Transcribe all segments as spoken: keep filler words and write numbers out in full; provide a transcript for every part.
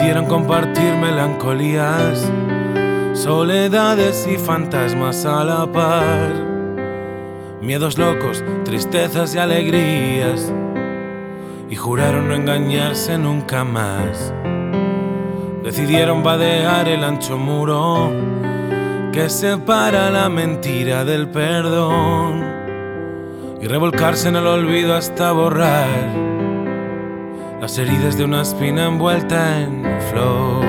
Decidieron compartir melancolías, soledades y fantasmas a la par, miedos locos, tristezas y alegrías, y juraron no engañarse nunca más. Decidieron vadear el ancho muro que separa la mentira del perdón y revolcarse en el olvido hasta borrar las heridas de una espina envuelta en flor.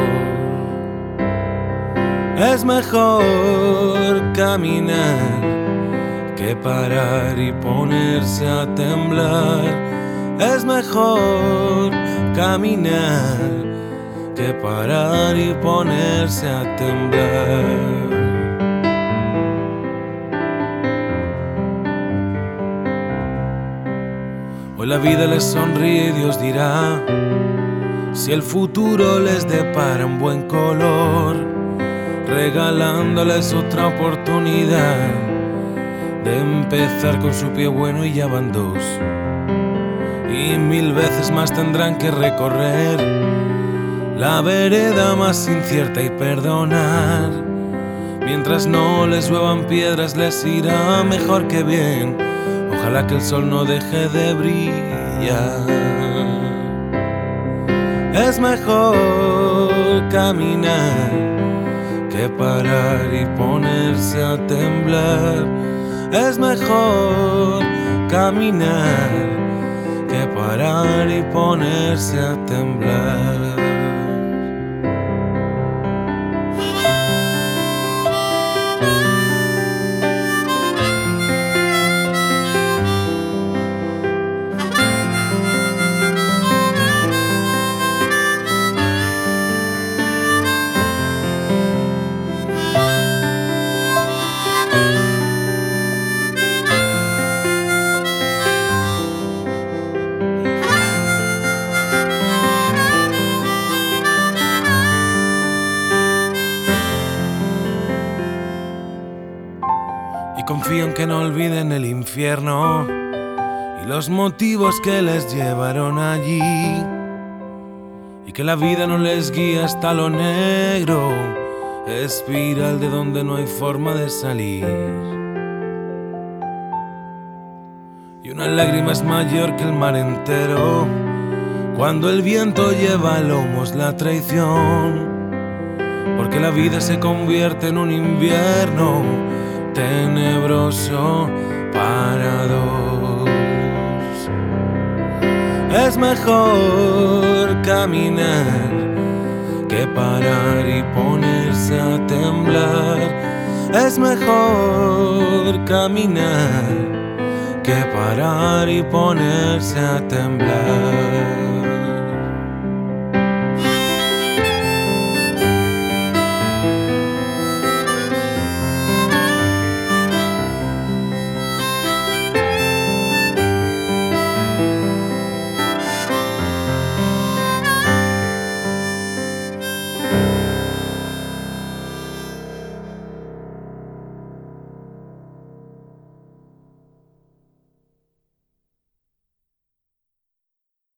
Es mejor caminar que parar y ponerse a temblar. Es mejor caminar que parar y ponerse a temblar. Hoy la vida les sonríe y Dios dirá si el futuro les depara un buen color, regalándoles otra oportunidad de empezar con su pie bueno, y ya van dos, y mil veces más tendrán que recorrer la vereda más incierta y perdonar. Mientras no les lluevan piedras les irá mejor que bien. Ojalá que el sol no deje de brillar. Es mejor caminar que parar y ponerse a temblar. Es mejor caminar que parar y ponerse a temblar. Y confío en que no olviden el infierno y los motivos que les llevaron allí, y que la vida no les guíe hasta lo negro, espiral de donde no hay forma de salir. Y una lágrima es mayor que el mar entero cuando el viento lleva a lomos la traición, porque la vida se convierte en un invierno tenebroso para dos. Es mejor caminar que parar y ponerse a temblar. Es mejor caminar que parar y ponerse a temblar.